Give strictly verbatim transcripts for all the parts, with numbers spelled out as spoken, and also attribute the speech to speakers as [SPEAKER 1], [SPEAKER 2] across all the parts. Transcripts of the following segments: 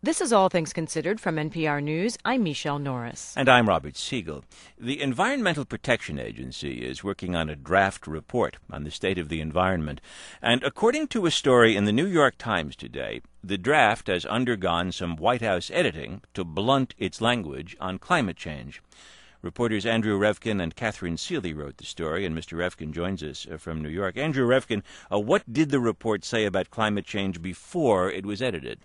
[SPEAKER 1] This is All Things Considered from N P R News. I'm Michelle Norris.
[SPEAKER 2] And I'm Robert Siegel. The Environmental Protection Agency is working on a draft report on the state of the environment. And according to a story in the New York Times today, the draft has undergone some White House editing to blunt its language on climate change. Reporters Andrew Revkin and Catherine Seeley wrote the story, and Mister Revkin joins us from New York. Andrew Revkin, uh, what did the report say about climate change before it was edited?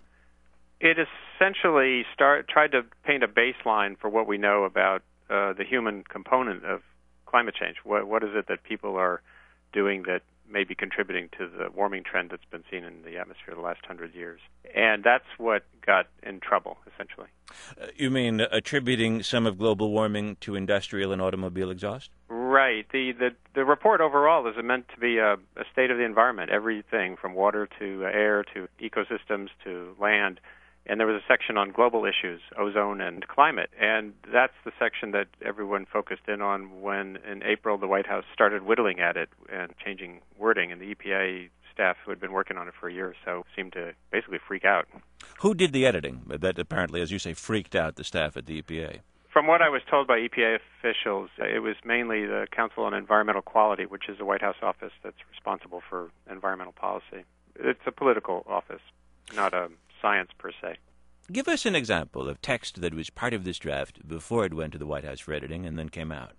[SPEAKER 3] It essentially start, tried to paint a baseline for what we know about uh, the human component of climate change. What, what is it that people are doing that may be contributing to the warming trend that's been seen in the atmosphere the last hundred years? And that's what got in trouble, essentially.
[SPEAKER 2] Uh, you mean uh, attributing some of global warming to industrial and automobile exhaust?
[SPEAKER 3] Right. The, the, the report overall is meant to be a, a state of the environment, everything from water to air to ecosystems to land. And there was a section on global issues, ozone and climate, and that's the section that everyone focused in on when, in April, the White House started whittling at it and changing wording, and the E P A staff who had been working on it for a year or so seemed to basically freak out.
[SPEAKER 2] Who did the editing that apparently, as you say, freaked out the staff at the E P A?
[SPEAKER 3] From what I was told by E P A officials, it was mainly the Council on Environmental Quality, which is a White House office that's responsible for environmental policy. It's a political office, not a science per se.
[SPEAKER 2] Give us an example of text that was part of this draft before it went to the White House for editing and then came out.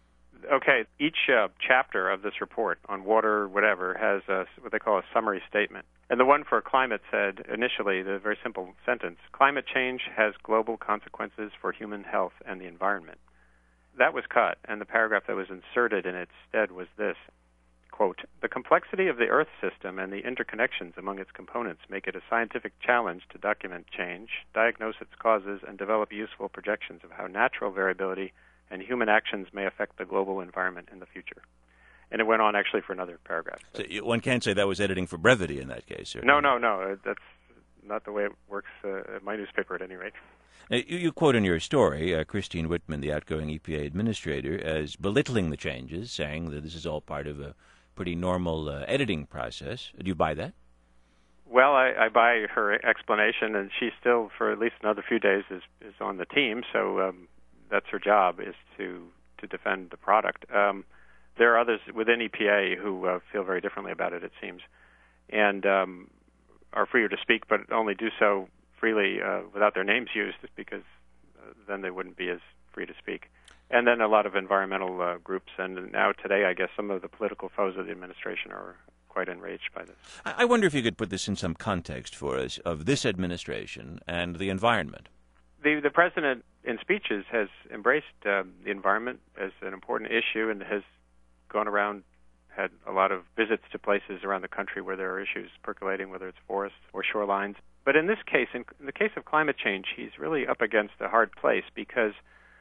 [SPEAKER 3] Okay, each uh, chapter of this report on water, whatever, has a, what they call a summary statement. And the one for climate said initially the very simple sentence, climate change has global consequences for human health and the environment. That was cut, and the paragraph that was inserted in its stead was this. Quote, the complexity of the Earth system and the interconnections among its components make it a scientific challenge to document change, diagnose its causes, and develop useful projections of how natural variability and human actions may affect the global environment in the future. And it went on actually for another paragraph.
[SPEAKER 2] So one can't say that was editing for brevity in that case. Or...
[SPEAKER 3] No, no, no. That's not the way it works uh, at my newspaper at any rate.
[SPEAKER 2] Now, you, you quote in your story uh, Christine Whitman, the outgoing E P A administrator, as belittling the changes, saying that this is all part of a pretty normal uh, editing process. Do you buy that?
[SPEAKER 3] Well, I, I buy her explanation, and she still, for at least another few days, is, is on the team, so um, that's her job, is to, to defend the product. Um, there are others within E P A who uh, feel very differently about it, it seems, and um, are freer to speak, but only do so freely uh, without their names used, because uh, then they wouldn't be as free to speak. And then a lot of environmental uh, groups, and now today, I guess, some of the political foes of the administration are quite enraged by this.
[SPEAKER 2] I wonder if you could put this in some context for us of this administration and the environment.
[SPEAKER 3] The, the president, in speeches, has embraced uh, the environment as an important issue and has gone around, had a lot of visits to places around the country where there are issues percolating, whether it's forests or shorelines. But in this case, in, in the case of climate change, he's really up against a hard place because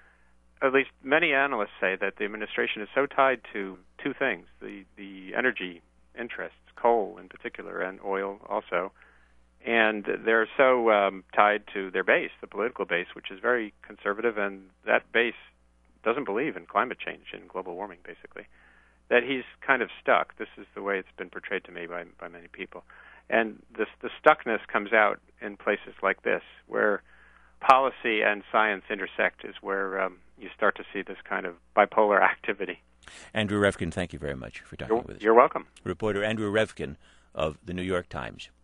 [SPEAKER 3] at least many analysts say that the administration is so tied to two things, the, the energy interests, coal in particular, and oil also, and they're so um, tied to their base, the political base, which is very conservative, and that base doesn't believe in climate change and global warming, basically, that he's kind of stuck. This is the way it's been portrayed to me by, by many people. And this, the stuckness comes out in places like this, where policy and science intersect, is where um, you start to see this kind of bipolar activity.
[SPEAKER 2] Andrew Revkin, thank you very much for talking
[SPEAKER 3] you're,
[SPEAKER 2] with us.
[SPEAKER 3] You're welcome.
[SPEAKER 2] Reporter Andrew Revkin of the New York Times.